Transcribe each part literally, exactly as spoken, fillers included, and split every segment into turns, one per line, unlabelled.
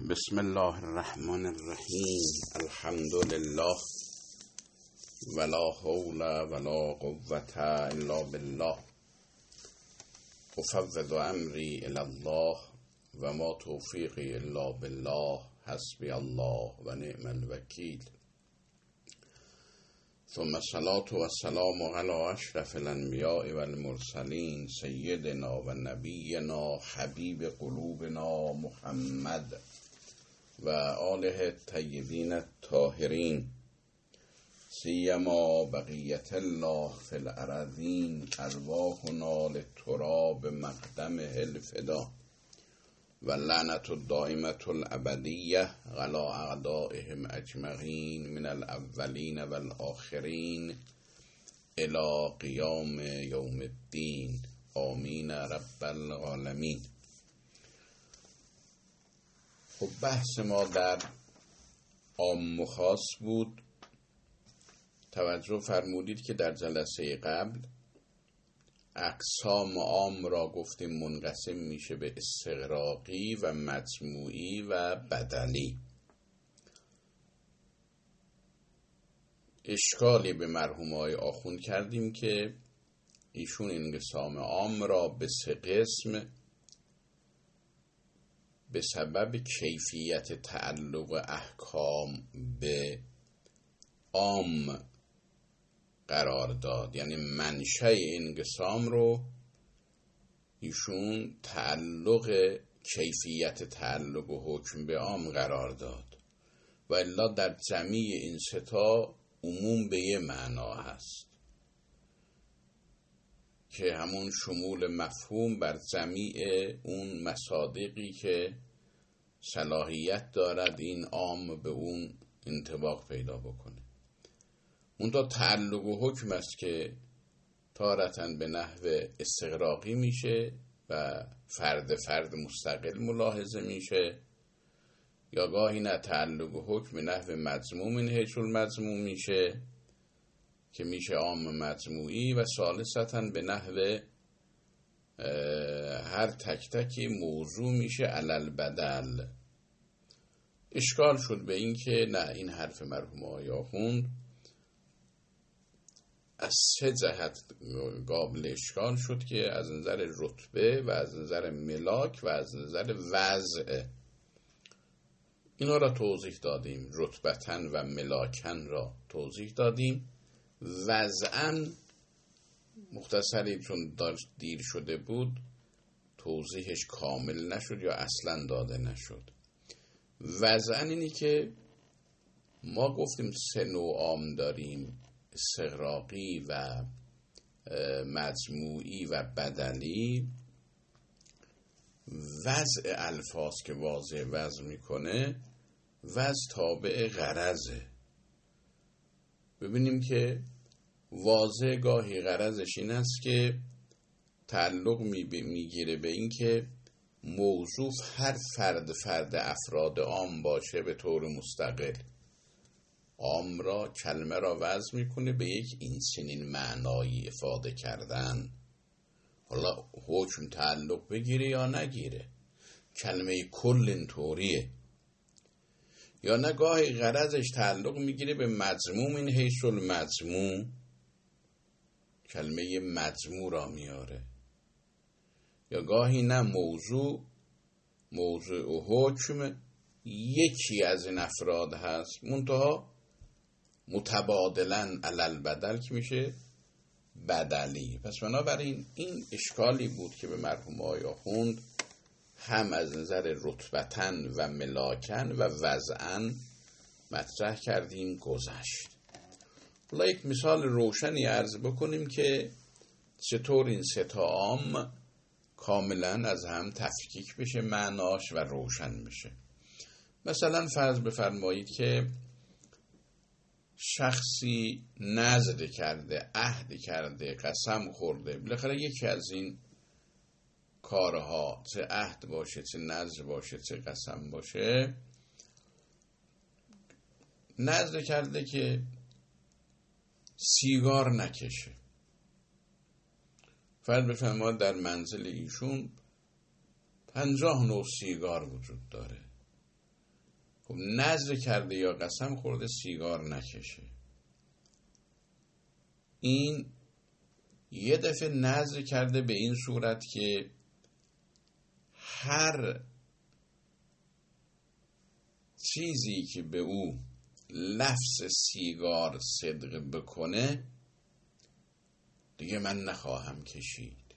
بسم الله الرحمن الرحیم. الحمد لله ولا حول ولا قوة الا بالله. افوض امری الی الله و ما توفیقی الا بالله. حسبی الله و نعم الوکیل. ثم الصلاة والسلام علی اشرف الانبیاء والمرسلین سیدنا و نبینا حبیب قلوبنا محمد و آله الطیبین الطاهرین سیما بقیت الله فی الارضین ارواحنا للتراب مقدمه الفدا و لعنت الدائمة الابدیه علی اعدائهم اجمعین من الاولین والآخرین الی قیام یوم الدین. آمین رب العالمین. خب بحث ما در عام و خاص بود. توجه فرمودید که در جلسه قبل اقسام عام را گفتیم منقسم میشه به استغراقی و مجموعی و بدلی. اشکالی به مرحومای آخوند کردیم که ایشون انقسام عام را به سه قسم به سبب کیفیت تعلق احکام به عام قرار داد، یعنی منشأ انقسام رو ایشون تعلق کیفیت تعلق و حکم به عام قرار داد و الا در جمیع این ستا عموم به یه معنا هست که همون شمول مفهوم بر جمیع اون مصادیقی که صلاحیت دارد این عام به اون انطباق پیدا بکنه. اون تا تعلق و حکم است که تارتاً به نحو استغراقی میشه و فرد فرد مستقل ملاحظه میشه، یا گاهی نه تعلق و حکم به نحو مضموم این حیث المضموم میشه که میشه عام مجموعی، و ثالثاً به نحو هر تک تکی موضوع میشه علل بدل. اشکال شد به این که نه، این حرف مرحوم آقای آخوند از سه جهت قابل اشکال شد که از نظر رتبه و از نظر ملاک و از نظر وضع. اینا را توضیح دادیم، رتبتن و ملاکن را توضیح دادیم. وضعاً مختصری چون دیر شده بود توضیحش کامل نشد یا اصلا داده نشد. وضعاً اینی که ما گفتیم سه نوع عام داریم: استغراقی و مجموعی و بدلی. وضع الفاظ که واضح وضع میکنه، وضع تابع غرضه. ببینیم که واضح گاهی غرضش این است که تعلق میگیره به این که موضوع هر فرد فرد افراد عام باشه به طور مستقل. عام را کلمه را وضع میکنه به یک این چنین معنایی افاده کردن. حالا حکم تعلق بگیره یا نگیره، کلمه کل اینطوریه. یا نگاهی غرضش تعلق میگیره به مضموم این حیث المضموم، کلمه مجموع را میاره. یا گاهی نه، موضوع موضوع و حکم یکی از این افراد هست، منتها متبادلن علل بدل که میشه بدلی. پس بنابراین این اشکالی بود که به مرحوم آقای آخوند هم از نظر رتبتن و ملاکن و وضعن مطرح کردیم، گذشت. حالا یک مثال روشنی عرض بکنیم که چطور این سه تا عام کاملا از هم تفکیک بشه معناش و روشن بشه. مثلا فرض بفرمایید که شخصی نذر کرده، عهد کرده، قسم خورده، بالاخره یکی از این کارها، چه عهد باشه، چه نذر باشه، چه قسم باشه، نذر کرده که سیگار نکشه. فرض بفرمایید در منزل ایشون پنجاه نوع سیگار وجود داره. خب نذر کرده یا قسم خورده سیگار نکشه. این یه دفعه نذر کرده به این صورت که هر چیزی که به او لفظ سیگار صدق بکنه دیگه من نخواهم کشید.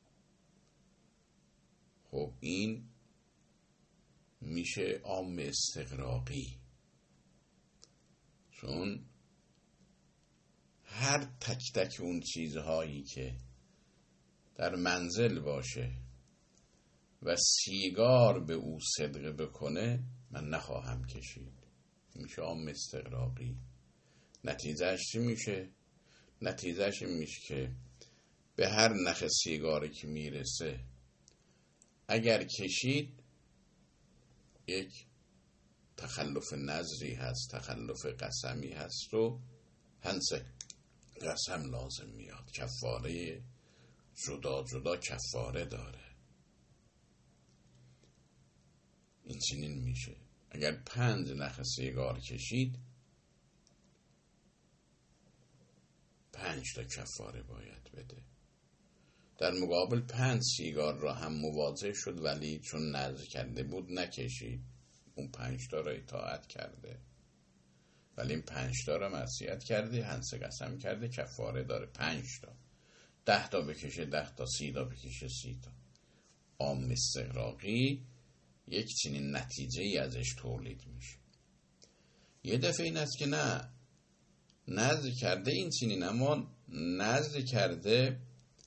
خب این میشه عام استغراقی، چون هر تک تک اون چیزهایی که در منزل باشه و سیگار به او صدقه بکنه من نخواهم کشید. میشه عام استغراقی. نتیجهش چی میشه؟ نتیجهش میشه که به هر نخ سیگاری که میرسه اگر کشید یک تخلف نظری هست، تخلف قسمی هست و هنس قسم لازم میاد. کفاره جدا جدا کفاره داره. این چنین میشه اگر پنج نخ سیگار کشید پنج تا کفاره باید بده. در مقابل پنج سیگار را هم مواظب شد ولی چون نذر کرده بود نکشید، اون پنج تا را اطاعت کرده ولی این پنج تا را معصیت کرده، هنس قسم کرده، کفاره داره. پنج تا، ده تا بکشه ده تا، سی تا بکشه سی تا. عام استغراقی یک چنین نتیجه ای ازش تولید میشه. یه دفعه این است که نه نذر کرده این چنین، اما نذر کرده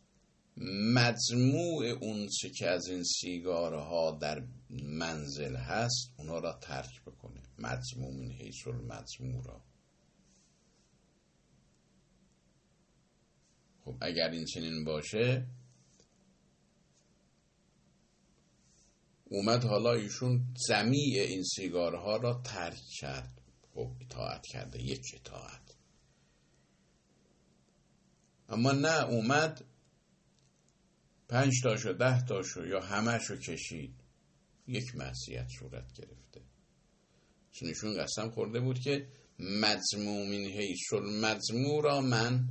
مجموع اون چه که از این سیگارها در منزل هست اونا را ترک بکنه. مجموع من حیث المجموع را. خب اگر این چنین باشه اومد حالا ایشون جمیع این سیگارها را ترک کرد. خب اطاعت کرده، یک اطاعت. اما نه اومد پنج تاشو ده تاشو یا همهشو کشید، یک معصیت صورت گرفته. چون ایشون قسم خورده بود که مجموع من حیث المجموع را من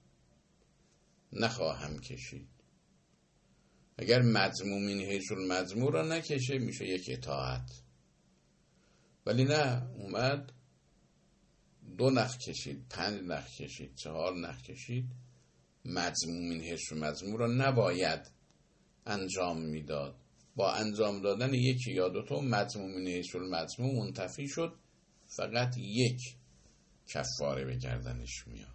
نخواهم کشید. اگر مجموع من حیث المجموع را نکشه میشه یک اطاعت. ولی نه اومد دو نخ کشید، پنج نخ کشید، چهار نخ کشید، مجموع من حیث المجموع را نباید انجام میداد. با انجام دادن یکی یا دو تا مجموع من حیث المجموع منتفی شد، فقط یک کفاره به گردنش میاد.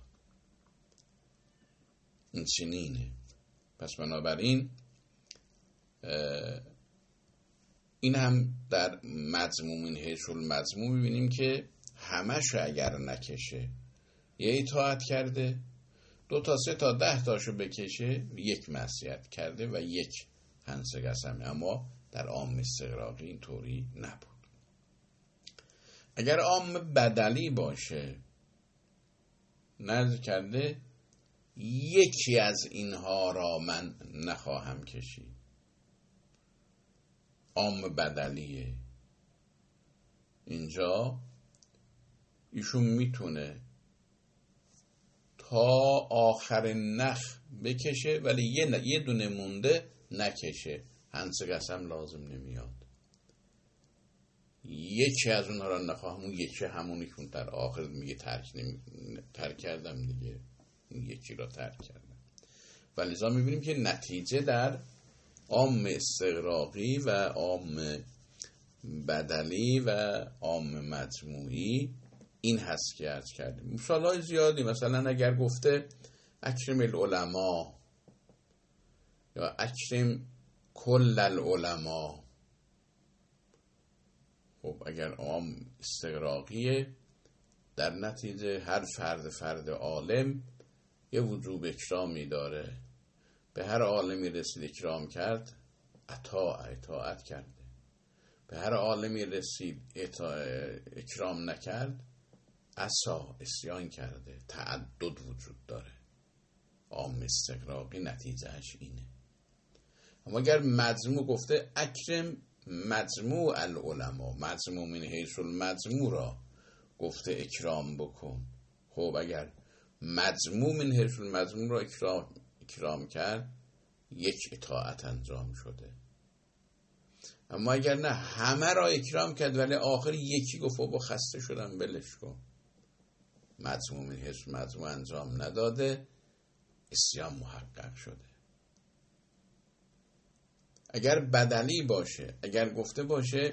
این چنینه. پس بنابراین این هم در مجموع من حیث المجموع میبینیم که همشو اگر نکشه یه اطاعت کرده، دو تا سه تا ده تاشو بکشه یک معصیت کرده و یک هنس قسمه. اما در عام استغراقی این طوری نبود. اگر عام بدلی باشه نذر کرده یکی از اینها را من نخواهم کشید، عام بدلیه. اینجا ایشون میتونه تا آخر نخ بکشه ولی یه, یه دونه مونده نکشه، هنس قسم لازم نمیاد. یکی از اونها را نخواهم، اون یکی همونی که در آخر میگه ترک نمی... ترک کردم دیگه، اون یکی را ترک کردم. ولیزا میبینیم که نتیجه در عام استغراقی و عام بدلی و عام مجموعی این هست که عرض کردیم. مثالای زیادی، مثلا اگر گفته اکرم العلماء یا اکرم کل العلماء، خب اگر عام استغراقیه در نتیجه هر فرد فرد عالم یه وجوب اکرامی داره. به هر عالمی رسید اکرام کرد، اطاع اطاعت کرده. به هر عالمی رسید اکرام نکرد، عصا اسیان کرده. تعدد وجود داره. عام استغراقی نتیجهش اینه. اما اگر مجموع گفته اکرم مجموع العلماء، مجموع من حیث المجموع را گفته اکرام بکن. خب اگر مجموع من حیث المجموع را اکرام, اکرام کرد، یک اطاعت انجام شده. اما اگر نه همه را اکرام کرد ولی آخر یکی گفت با خسته شدم بلش کن، مجموع من حیث مجموع انجام نداده، عصیان محقق شده. اگر بدلی باشه، اگر گفته باشه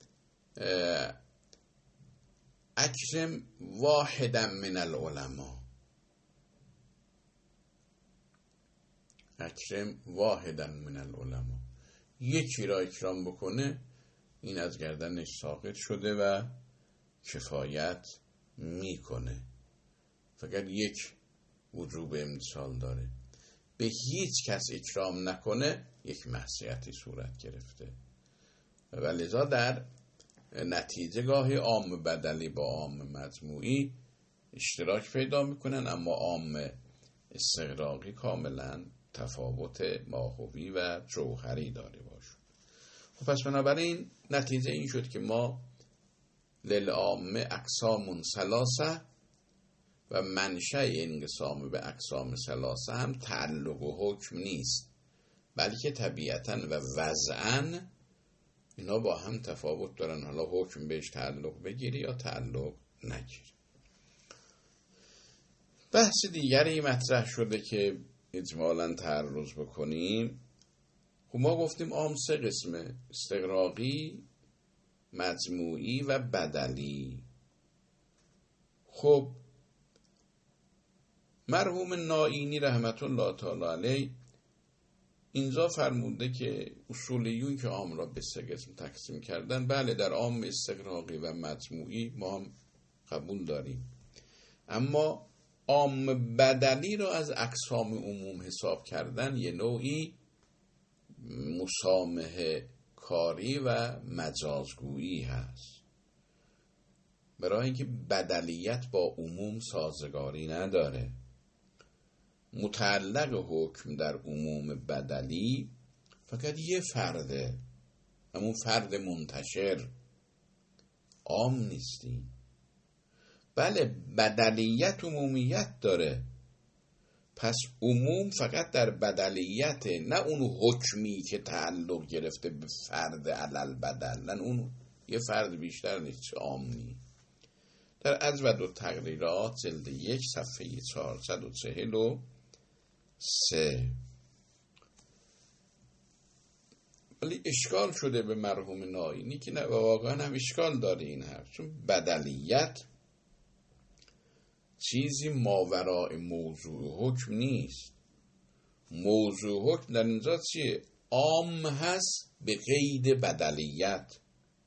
اکرم واحدا من العلماء، اکرم واحدا من العلماء، یکی را اکرام بکنه، این از گردنش ساقط شده و کفایت میکنه. فقط یک وجوب امتثال داره. به هیچ کس اکرام نکنه یک معصیتی صورت گرفته. و لذا در نتیجه گاهی عام بدلی با عام مجموعی اشتراک پیدا میکنن، اما عام استغراقی کاملا تفاوت ماهوی و جوهری داره باشه. خب پس بنابراین نتیجه این شد که ما للعام اقسام ثلاثه و منشأ انقسام به اقسام ثلاثه هم تعلق و حکم نیست، بلکه طبیعتاً و وضعاً اینا با هم تفاوت دارن. حالا حکم بهش تعلق بگیری یا تعلق نگیری. بحث دیگری مطرح شده که اجمالاً تعرض بکنیم. خب ما گفتیم عام سه قسمه: استغراقی، مجموعی و بدلی. خب مرحوم نائینی رحمت الله تعالی علیه اینجا فرموده که اصولیون که عام را به سه قسم تقسیم کردن، بله در عام استغراقی و مجموعی ما هم قبول داریم، اما عام بدلی را از اقسام عموم حساب کردن یه نوعی مسامحه کاری و مجازگویی هست، برای اینکه بدلیت با عموم سازگاری نداره. متعلق حکم در عموم بدلی فقط یه فرده، همون فرد منتشر، عام نیستیم. بله بدلیت عمومیت داره، پس عموم فقط در بدلیت، نه اون حکمی که تعلق گرفته به فرد علل بدل، نه اون یه فرد بیشتر نیست، عام نیست. در اجود و تقریرات جلد یک صفحه چهارصد و چهل و سه. ولی اشکال شده به مرحوم نائینی که نه، واقعا هم اشکال داره این حرف، چون بدلیت چیزی ماوراء موضوع حکم نیست. موضوع حکم در اینجا چیه؟ عام هست به قید بدلیت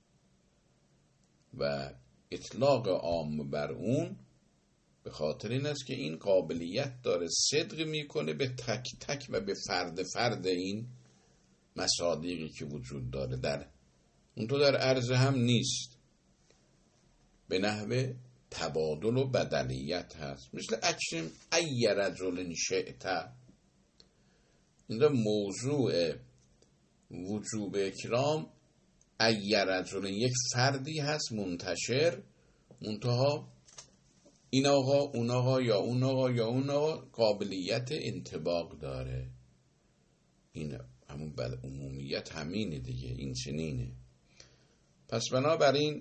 و اطلاق عام بر اون به خاطر این است که این قابلیت داره صدق میکنه به تک تک و به فرد فرد این مصادیقی که وجود داره، در اون تو در عرض هم نیست، به نحو تبادل و بدلیت هست. مثل اکرم ای رجل شئت، اینجا موضوع وجوب اکرام ای رجل یک فردی هست منتشر، منتها این آقا اون آقا یا اون آقا یا اون آقا قابلیت انطباق داره. این همون بل عمومیت همینه دیگه، این چنینه. پس بنابراین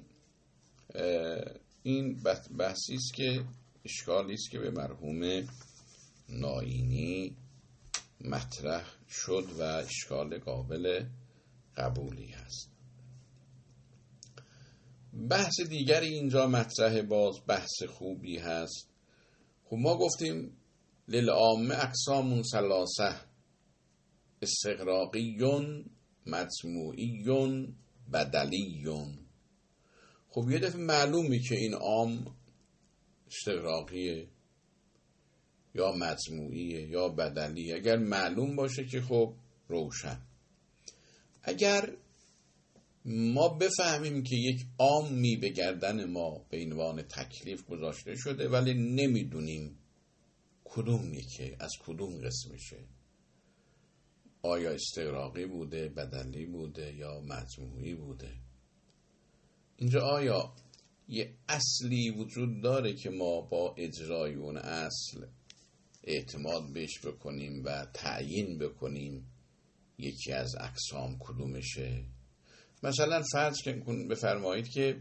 این بحثی است که اشکالی است که به مرحوم نائینی مطرح شد و اشکال قابل قبولی هست. بحث دیگری اینجا مطرح، باز بحث خوبی هست. خب ما گفتیم للعامه اقسام ثلاثه: استغراقیون، مجموعیون، بدلیون. خب یه دفعه معلومی که این عام استغراقیه یا مجموعیه یا بدلیه. اگر معلوم باشه که خب روشن. اگر ما بفهمیم که یک عامی به گردن ما به عنوان تکلیف گذاشته شده ولی نمیدونیم کدوم یکه، از کدوم قسمشه، آیا استغراقی بوده، بدلی بوده یا مجموعی بوده. اینجا آیا یه اصلی وجود داره که ما با اجرای اون اصل اعتماد بهش بکنیم و تعیین بکنیم یکی از اقسام کدومشه؟ مثلا فرض کن بفرمایید که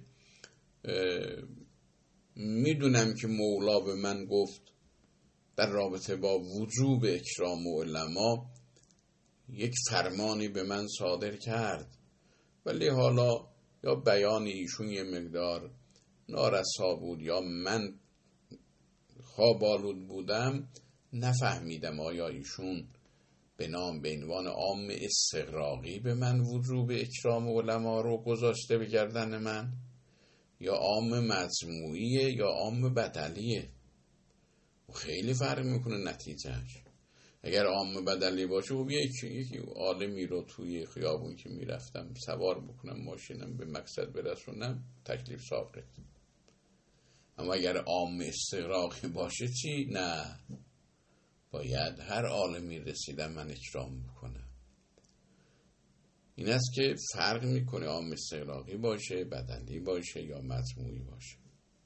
میدونم که مولا به من گفت در رابطه با وجوب اکرام علما یک فرمانی به من صادر کرد، ولی حالا یا بیان ایشون یه مقدار نارسا بود یا من خواب‌آلود بودم نفهمیدم آیا ایشون به نام به عنوان عام استغراقی به من وجوب اکرام علما رو گذاشته به گردن من یا عام مجموعیه یا عام بدلیه. خیلی فرق میکنه نتیجهش. اگر عام بدلی باشه خب یکی یکی عالمی رو توی خیابون که میرفتم سوار بکنم ماشینم به مقصد برسونم تکلیف ساقط. اما اگر عام استغراقی باشه چی؟ نه، باید هر عالمی رسیدن من اکرام بکنم. این است که فرق میکنه عام استغراقی باشه، بدلی باشه یا مجموعی باشه.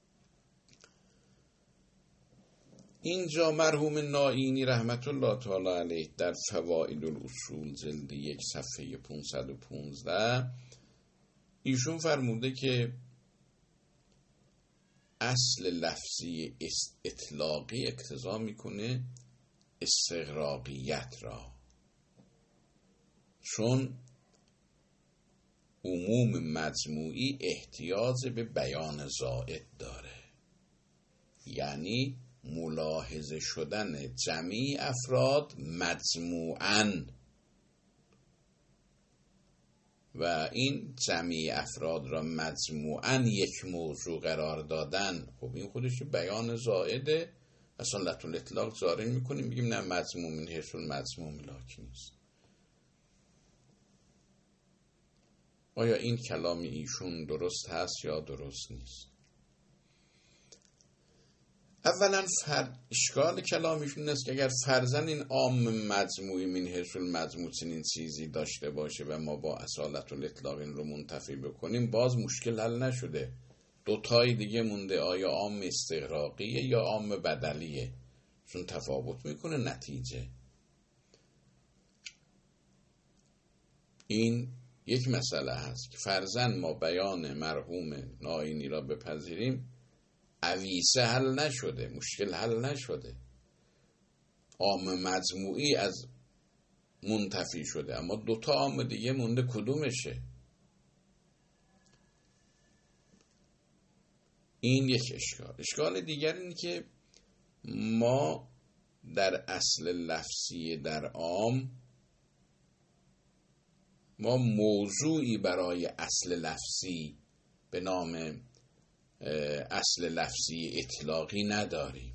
اینجا مرحوم نائینی رحمت الله تعالی علیه در فوائد الاصول جلد یک صفحه پانصد و پانزده ایشون فرموده که اصل لفظی اطلاقی اقتضا میکنه استغراقیت را، چون عموم مجموعی احتیاج به بیان زائد داره، یعنی ملاحظه شدن جمعی افراد مجموعاً و این جمعی افراد را مجموعاً یک موضوع قرار دادن، خب این خودش بیان زائده. اصلا لطول اطلاق زاره میکنیم میگیم نه مجموع من حیث المجموع ملاکی نیست. آیا این کلام ایشون درست هست یا درست نیست؟ اولا فر... اشکال کلامیشون است که اگر فرضاً این عام مجموعی من حیث المجموع چنین چیزی داشته باشه و ما با اصالت الاطلاق این رو منتفی بکنیم باز مشکل حل نشده. دو تای دیگه مونده، آیا عام استغراقیه یا عام بدلیه، چون تفاوت میکنه نتیجه. این یک مسئله هست که فرضاً ما بیان مرحوم نائینی را بپذیریم، عویسه حل نشده، مشکل حل نشده، عام مجموعی از منتفی شده، اما دوتا عام دیگه مونده، کدومشه؟ این یک اشکال. اشکال دیگر این که ما در اصل لفظی در عام ما موضوعی برای اصل لفظی به نام اصل لفظی اطلاقی نداریم.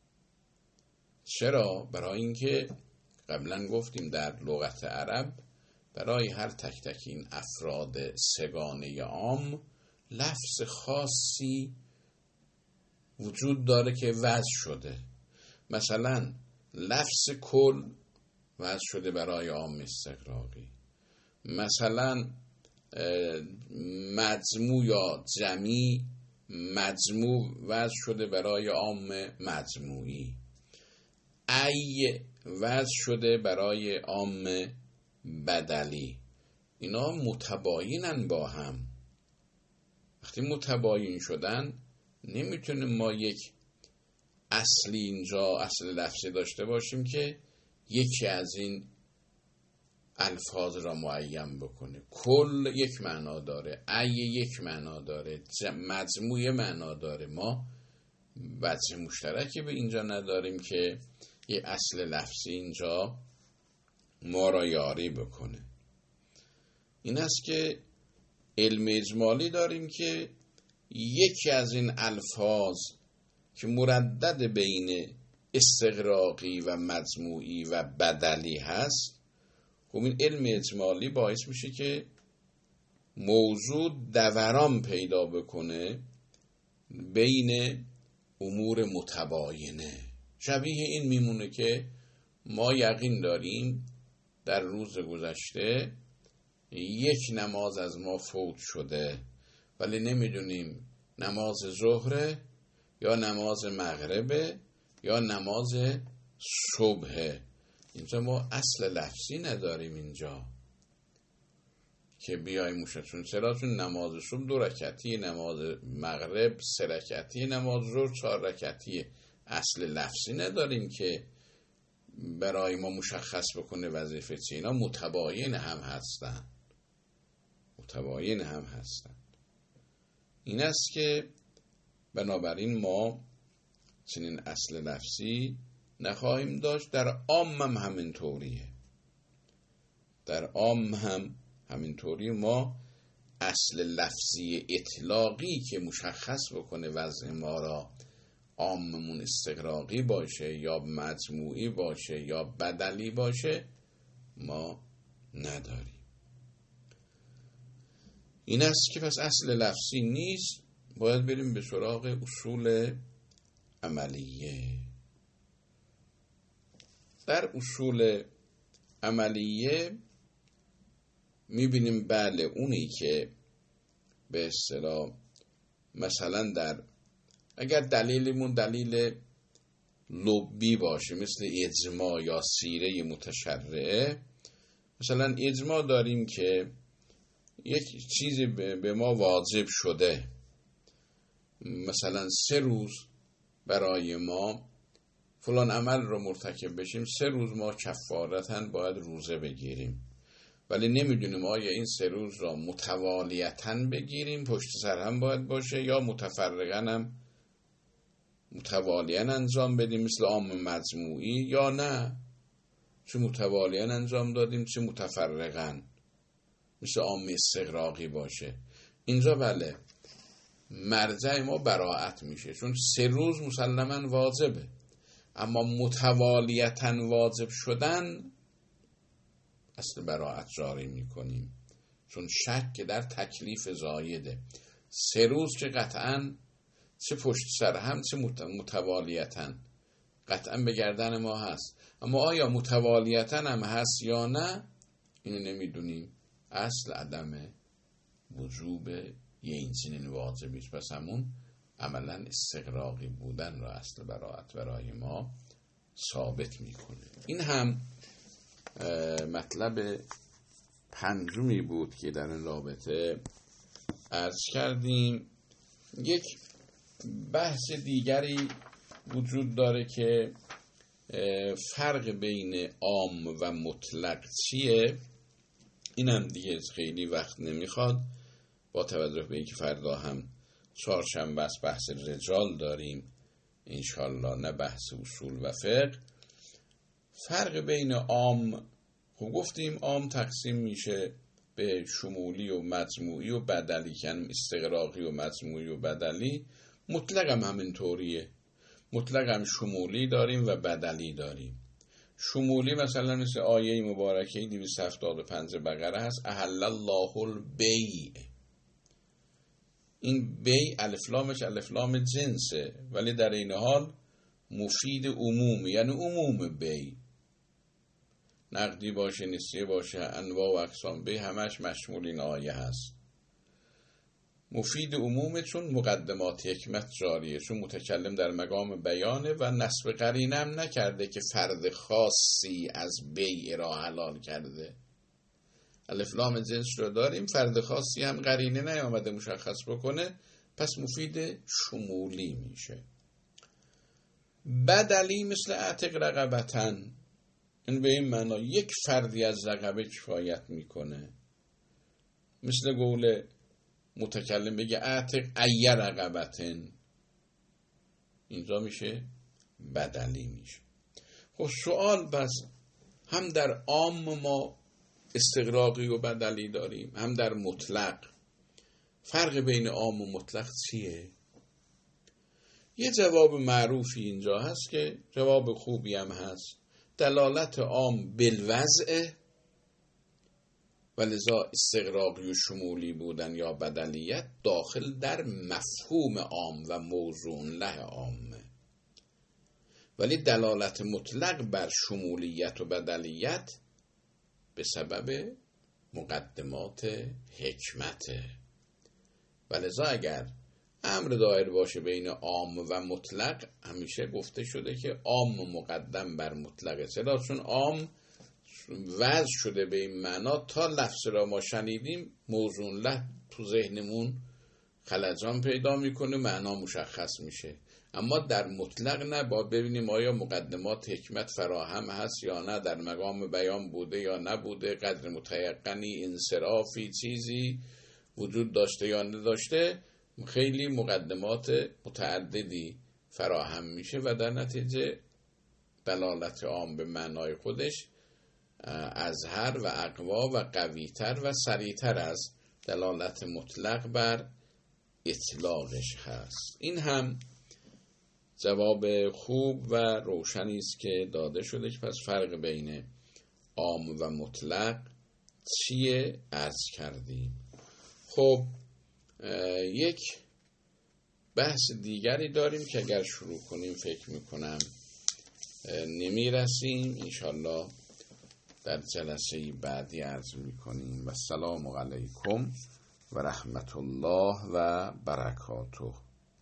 چرا؟ برای اینکه قبلا گفتیم در لغت عرب برای هر تک تک این افراد سگانه عام لفظ خاصی وجود داره که وضع شده. مثلا لفظ کل وضع شده برای عام استغراقی، مثلا مجموع یا جمعی مجموع وضع شده برای عام مجموعی، ای وضع شده برای عام بدلی. اینا متباینن با هم. وقتی متباین شدن نمیتونیم ما یک اصلی اینجا اصل لفظی داشته باشیم که یکی از این الفاظ را معین بکنه. کل یک معنا داره، ای یک معنا داره، مجموعه معنا داره. ما وجه مشترکی به اینجا نداریم که یک اصل لفظی اینجا ما را یاری بکنه. این است که علم اجمالی داریم که یکی از این الفاظ که مردد بین استغراقی و مجموعی و بدلی هست، خب این علم اجمالی باعث میشه که موضوع دوران پیدا بکنه بین امور متباینه. شبیه این میمونه که ما یقین داریم در روز گذشته یک نماز از ما فوت شده ولی نمیدونیم نماز ظهره یا نماز مغربه یا نماز صبحه. اینجا ما اصل لفظی نداریم اینجا که بیاییم موشتون چرا؟ چون نماز صبح دو رکعتی، نماز مغرب سه رکعتی، نماز ظهر چهار رکعتی. اصل لفظی نداریم که برای ما مشخص بکنه وظیفه چی. اینا متباین هم هستن، متباین هم هستن. این است که بنابراین ما چنین اصل لفظی نخواهیم داشت. در عام هم همینطوریه، در عام هم همینطوری. ما اصل لفظی اطلاقی که مشخص بکنه وضع ما را، عاممون استغراقی باشه یا مجموعی باشه یا بدلی باشه، ما نداریم. این است که پس اصل لفظی نیست، باید بریم به سراغ اصول عملیه. در اصول عملیه میبینیم بله اونی که به اصطلاح مثلا در اگر دلیلمون دلیل لبی باشه مثل اجماع یا سیره متشرعه، مثلا اجماع داریم که یک چیزی به ما واجب شده، مثلا سه روز برای ما فلان عمل رو مرتکب بشیم، سه روز ما کفارتاً باید روزه بگیریم، ولی نمیدونیم آیا این سه روز را متوالیتاً بگیریم پشت سر هم باید باشه یا متفرقاً هم متوالیاً انجام بدیم مثل عام مجموعی، یا نه چه متوالیاً انجام دادیم چه متفرقاً مثل عام استغراقی باشه. اینجا بله مرجع ما براءت میشه، چون سه روز مسلماً واجبه، اما متوالیتاً واجب شدن اصل براءت جاری میکنیم، چون شک در تکلیف زایده. سه روز که قطعاً چه پشت سر هم چه متوالیتاً قطعاً به گردن ما هست، اما آیا متوالیتاً هم هست یا نه اینو نمیدونیم. اصل عدم وجوب یه این چنین واجبی است، پس همون عملاً استغراقی بودن را اصل براءت برای ما ثابت میکنه. این هم مطلب پنجمی بود که در این رابطه عرض کردیم. یک بحث دیگری وجود داره که فرق بین عام و مطلق چیه. این هم دیگه خیلی وقت نمیخواد، با توجه به اینکه فردا هم چهارشنبه است بحث رجال داریم انشالله، نه بحث اصول و فقه. فرق بین عام، خب گفتیم عام تقسیم میشه به شمولی و مجموعی و بدلی، که استغراقی و مجموعی و بدلی. مطلق هم همینطوریه، مطلق هم شمولی داریم و بدلی داریم. شمولی مثلا مثل آیه مبارکه دویست و هفتاد و پنج بقره هست، احل الله البیع. این بیع الف لامش الف لام جنسه، ولی در این حال مفید عموم، یعنی عموم بیع، نقدی باشه نسیه باشه انواع و اقسام بیع همش مشمول این آیه هست. مفید عمومه چون مقدمات حکمت جاریه، چون متکلم در مقام بیانه و نسب قرینه هم نکرده که فرد خاصی از بیع را حلال کرده. الف لام جنس رو داریم، فرد خاصی هم قرینه نیامده مشخص بکنه، پس مفید شمولی میشه. بدلی مثل اعتق رقبتن، این به این معنا یک فردی از رقبه کفایت میکنه، مثل قول متکلم بگه اعتق ای رقبتن، اینجا میشه بدلی میشه. خب سوال بس هم در عام ما استغراقی و بدلی داریم، هم در مطلق. فرق بین عام و مطلق چیه؟ یه جواب معروفی اینجا هست که جواب خوبی هم هست. دلالت عام بالوضع و لذا استغراقی و شمولی بودن یا بدلیت داخل در مفهوم عام و موضوع له عامه، ولی دلالت مطلق بر شمولیت و بدلیت به سبب مقدمات حکمته. و لذا اگر امر دایر باشه بین عام و مطلق، همیشه گفته شده که عام مقدم بر مطلق، چرا؟ چون عام وضع شده به این معنا تا لفظ را ما شنیدیم موضوع له تو ذهنمون خلجان پیدا میکنه، معنا مشخص میشه. اما در مطلق نه، باید ببینیم آیا مقدمات حکمت فراهم هست یا نه، در مقام بیان بوده یا نبوده، قدر متیقنی، انصرافی، چیزی وجود داشته یا نداشته. خیلی مقدمات متعددی فراهم میشه و در نتیجه دلالت عام به معنای خودش ازهر و اقوا و قویتر و سریعتر از دلالت مطلق بر اطلاقش هست. این هم جواب خوب و روشنی است که داده شده که پس فرق بین عام و مطلق چیه عرض کردیم. خب یک بحث دیگری داریم که اگر شروع کنیم فکر میکنم نمی رسیم، انشالله در جلسه بعدی عرض میکنیم. و السلام علیکم و رحمت الله و برکاته.